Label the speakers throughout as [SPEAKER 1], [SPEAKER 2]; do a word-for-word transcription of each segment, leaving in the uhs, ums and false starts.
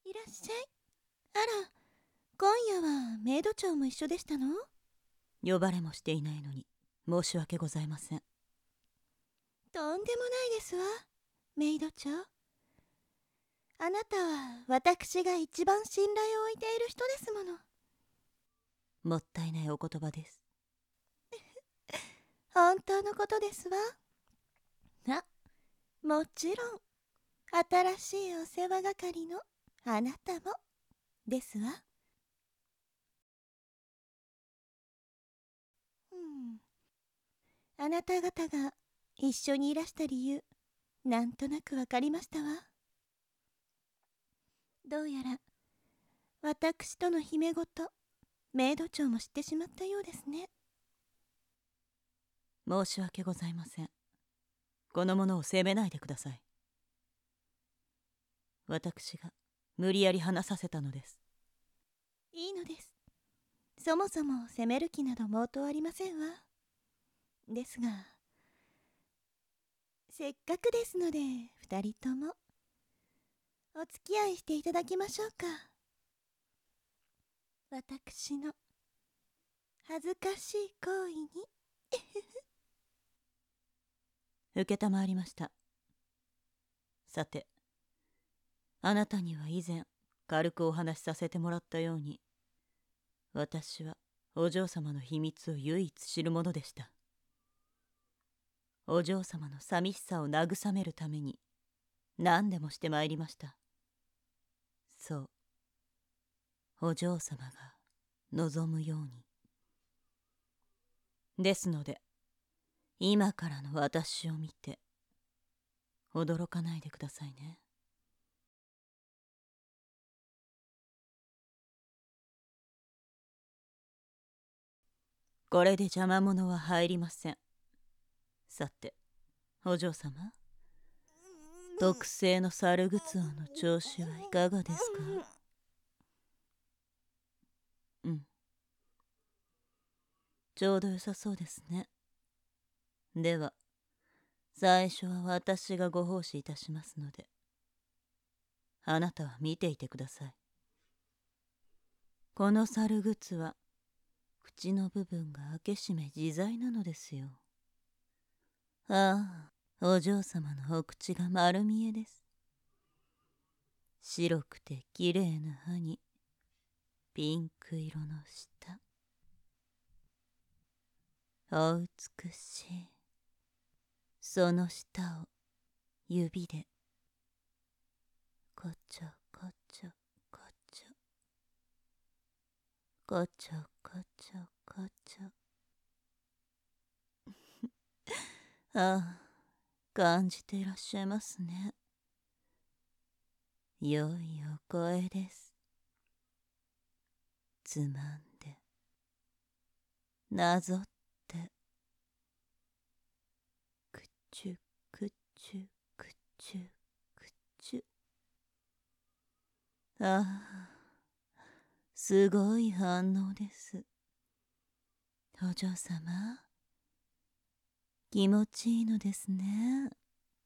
[SPEAKER 1] いらっしゃい。あら、今夜はメイド長も一緒でしたの？
[SPEAKER 2] 呼ばれもしていないのに申し訳ございません。
[SPEAKER 1] とんでもないですわ、メイド長。あなたは私が一番信頼を置いている人ですもの。
[SPEAKER 2] もったいないお言葉です。
[SPEAKER 1] 本当のことですわ。あ、もちろん新しいお世話係のあなたもですわ。うん、あなた方が一緒にいらした理由、なんとなくわかりましたわ。どうやら私との姫ごとメイド長も知ってしまったようですね。
[SPEAKER 2] 申し訳ございません。この者を責めないでください。私が無理やり話させたのです。
[SPEAKER 1] いいのです。そもそも責める気など毛頭ありませんわ。ですが、せっかくですので二人ともお付き合いしていただきましょうか。私の恥ずかしい行為に
[SPEAKER 2] 承りました。さて、あなたには以前軽くお話しさせてもらったように、私はお嬢様の秘密を唯一知るものでした。お嬢様の寂しさを慰めるために何でもしてまいりました。そう、お嬢様が望むように。ですので、今からの私を見て驚かないでくださいね。これで邪魔者は入りません。さて、お嬢様、特製の猿グツオの調子はいかがですか？うん、ちょうど良さそうですね。では、最初は私がご奉仕いたしますので、あなたは見ていてください。この猿グツは口の部分が開け閉め自在なのですよ。ああ、お嬢様のお口が丸見えです。白くてきれいな歯にピンク色の舌。お美しい。その舌を指でこちょこちょこちょこちょこちょこちょああ、感じていらっしゃいますね。良いお声です。つまんでなぞってくちゅくちゅくちゅくちゅ。ああ、すごい反応です。お嬢様、気持ちいいのですね。
[SPEAKER 1] もうや、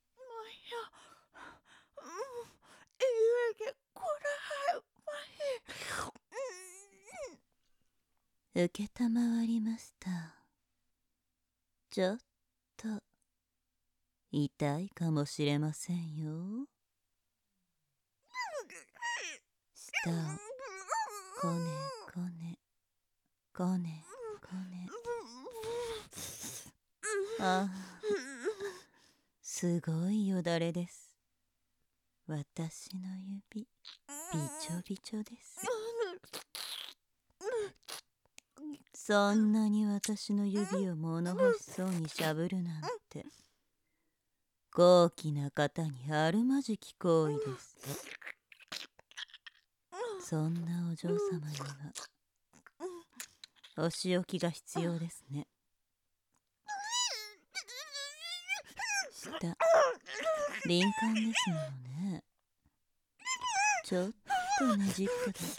[SPEAKER 1] うん、いえいえ、こらは
[SPEAKER 2] うけたまわりました。ちょっと痛いかもしれませんよ。舌をこねこねこねこね。ああ、すごいよだれです。私の指、びちょびちょです。そんなに私の指を物欲しそうにしゃぶるなんて、高貴な方にあるまじき行為です。そんなお嬢様にはお仕置きが必要ですね。舌、敏感ですものね。ちょっとねじっただけで、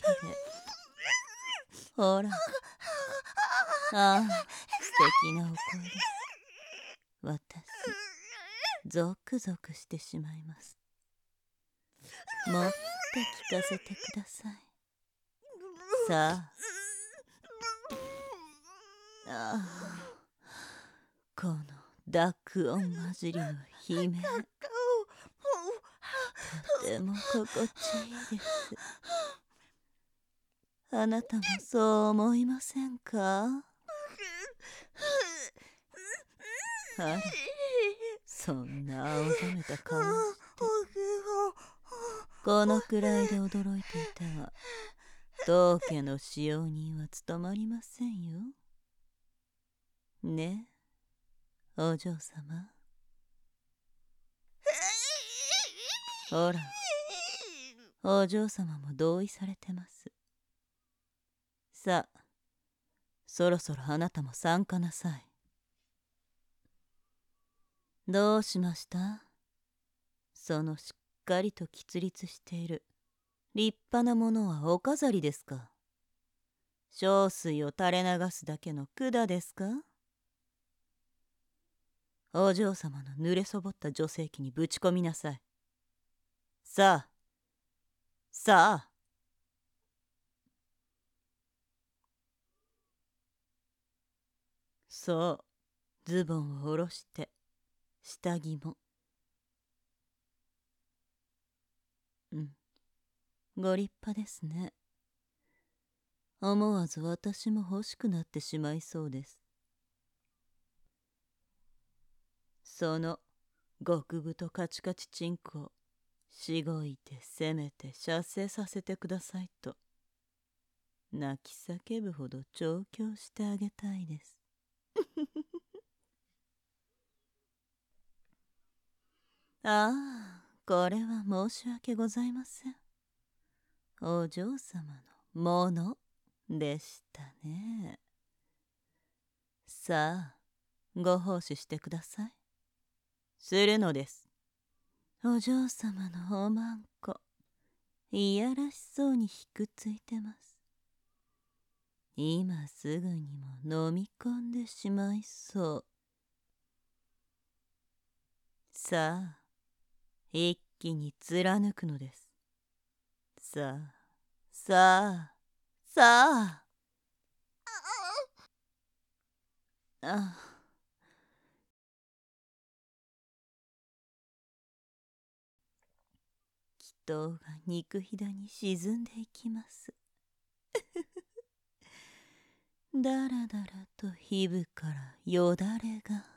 [SPEAKER 2] ほら、ああ、素敵なお声です。私、ゾクゾクしてしまいます。もっ聞かせてください。さあ、ああ、この濁音混じりの悲鳴、とても心地いいです。あなたもそう思いませんか？あら、そんな青ざめた顔をして、このくらいで驚いていては当家の使用人は務まりませんよ。ねえ、お嬢様。ほら、お嬢様も同意されてます。さあ、そろそろあなたも参加なさい。どうしました？そのしっかりと喫立している立派なものはお飾りですか？小水を垂れ流すだけの管ですか？お嬢様の濡れそぼった女性器にぶち込みなさい。さあ、さあ。そう、ズボンを下ろして下着も。うん、ご立派ですね。思わず私も欲しくなってしまいそうです。その極太カチカチチンコをしごいてせめて射精させてくださいと泣き叫ぶほど調教してあげたいです。ああ、これは申し訳ございません。お嬢様のものでしたね。さあ、ご奉仕してください。するのです。お嬢様のおまんこ、いやらしそうにひくついてます。今すぐにも飲み込んでしまいそう。さあ、一気に貫くのです。さあ、さあ、さあ。あ、祈祷が肉ひだに沈んでいきます。だらだらと皮膚からよだれが。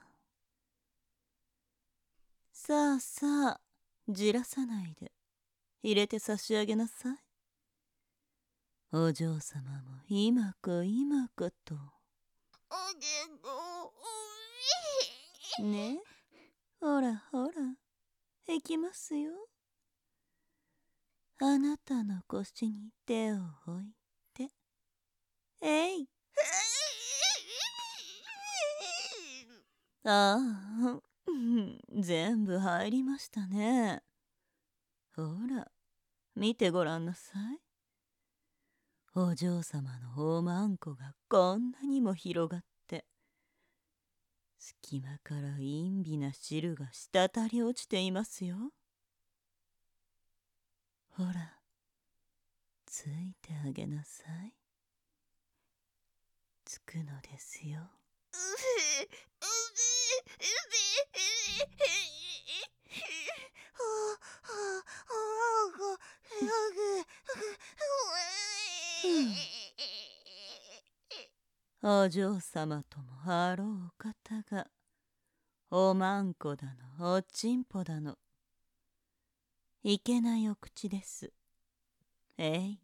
[SPEAKER 2] さあさあ、じらさないで入れて差し上げなさい。お嬢様も今か今かと。ね、ほらほら、行きますよ。あなたの腰に手を置いて。えい。ああ、全部入りましたね。ほら、見てごらんなさい。お嬢様のおまんこがこんなにも広がって、隙間から陰微な汁が滴り落ちていますよ。ほら、ついてあげなさい。つくのですよ。お嬢様ともあろう方が、おまんこだの、おちんぽだの、いけないお口です。えい。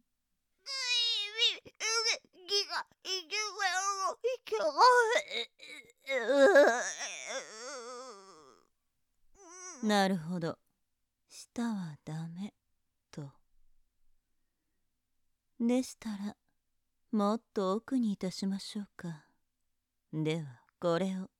[SPEAKER 2] なるほど、舌はダメと。でしたら、もっと奥にいたしましょうか。では、これを。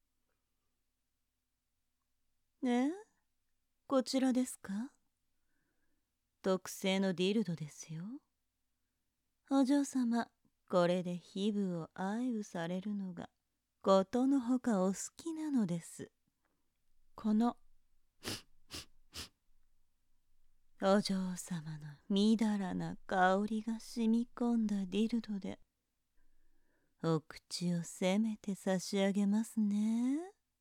[SPEAKER 2] え？こちらですか？特製のディルドですよ。お嬢様、これで皮膚を愛撫されるのがことのほかお好きなのです。このお嬢様のみだらな香りが染み込んだディルドでお口をせめて差し上げますね。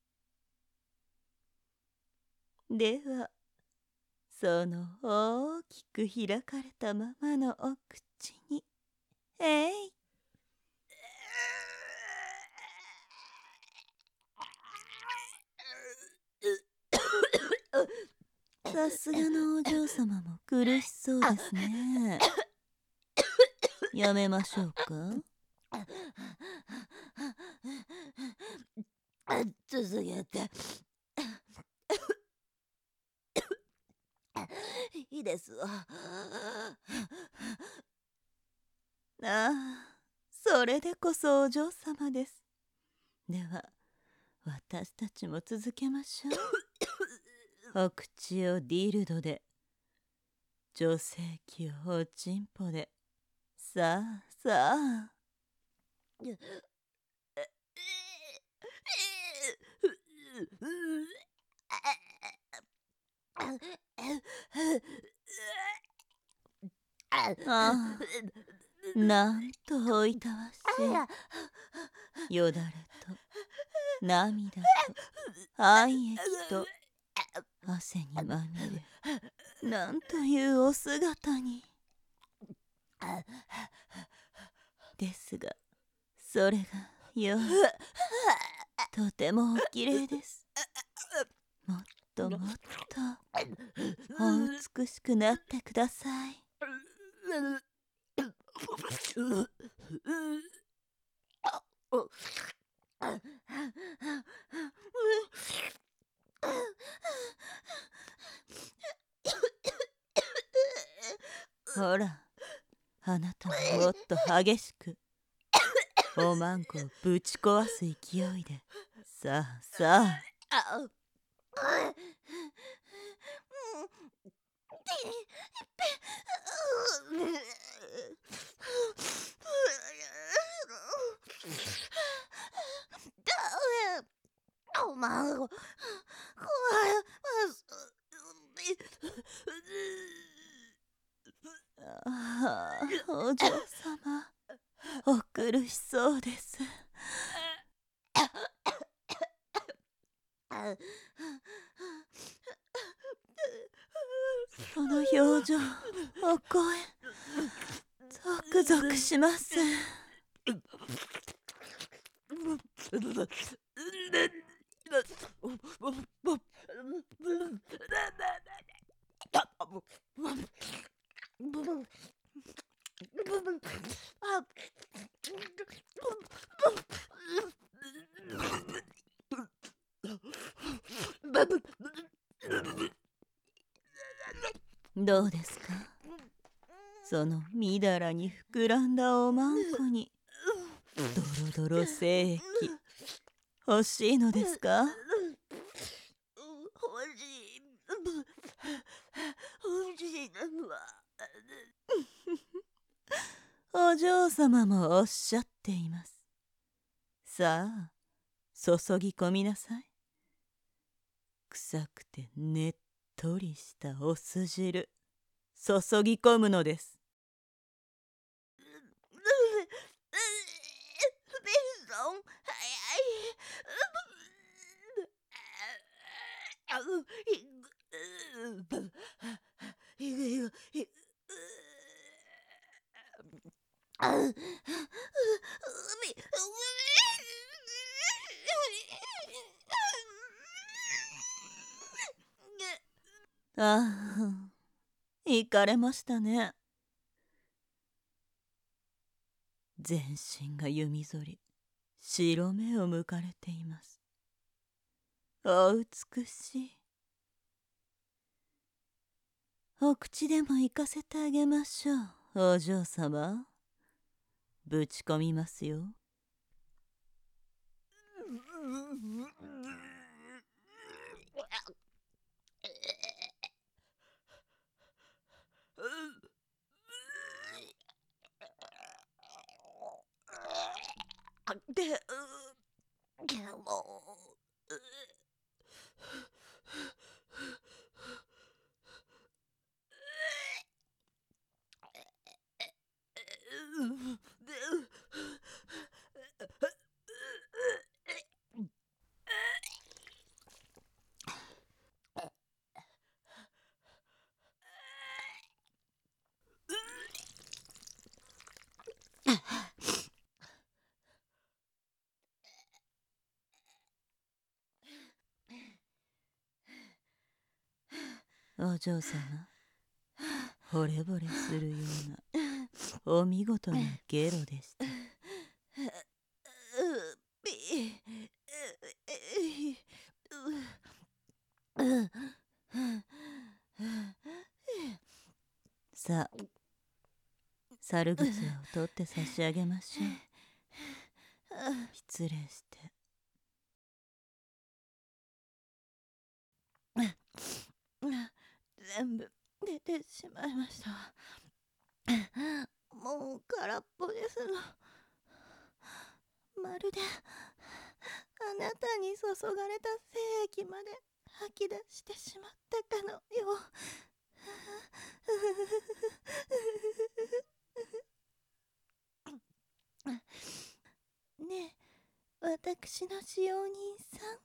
[SPEAKER 2] ではその大きく開かれたままのお口にえいさすがのお嬢様も苦しそうですね。やめましょうか。
[SPEAKER 1] 続けていいですわ。
[SPEAKER 2] ああ、それでこそお嬢様です。では私たちも続けましょう。お口をディルドで、女性器をおちんぽで、さあさあ。ああ、なんとおいたわしい。よだれと涙と愛液と汗にまみれ、なんというお姿に。ですがそれがよい、とてもおきれいです。もっともっとお美しくなってください。ほら、あなたももっと激しくおまんこをぶち壊す勢いで、さあさあ。
[SPEAKER 1] おまんこ、
[SPEAKER 2] ああ、お嬢様、お苦しそうです。その表情、お声、ゾクゾクします。どうですか、そのみだらに膨らんだおまんこにドロドロ精液欲しいのですか。
[SPEAKER 1] 欲しい欲しいのは
[SPEAKER 2] お嬢様もおっしゃっています。さあ注ぎ込みなさい。臭くてねっとりしたお酢汁注ぎ込むのです。ああ、行かれましたね。全身が弓反り、白目を向かれています。お美しい。お口でも行かせてあげましょう、お嬢様。ぶち込みますよ。
[SPEAKER 1] でも
[SPEAKER 2] お嬢様、惚れ惚れするようなお見事なゲロでした。さあ、猿靴を取って差し上げましょう。失礼して。
[SPEAKER 1] 全部出てしまいました。もう空っぽですの。まるであなたに注がれた精液まで吐き出してしまったかのよう。ねえ、私の使用人さん、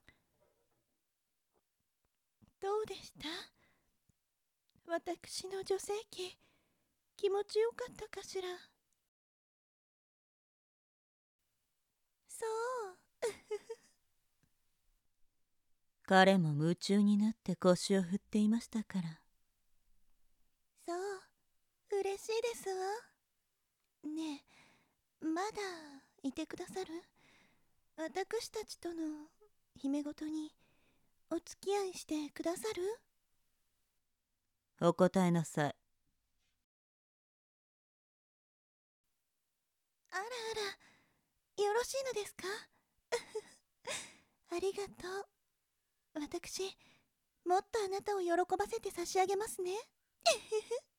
[SPEAKER 1] どうでした？私の女性器、気持ちよかったかしら？そう。
[SPEAKER 2] 彼も夢中になって腰を振っていましたから。
[SPEAKER 1] そう、嬉しいですわ。ねえ、まだいてくださる？私たちとの姫ごとにお付き合いしてくださる？
[SPEAKER 2] お答えなさい。
[SPEAKER 1] あらあら、よろしいのですか？ありがとう。私、もっとあなたを喜ばせて差し上げますね。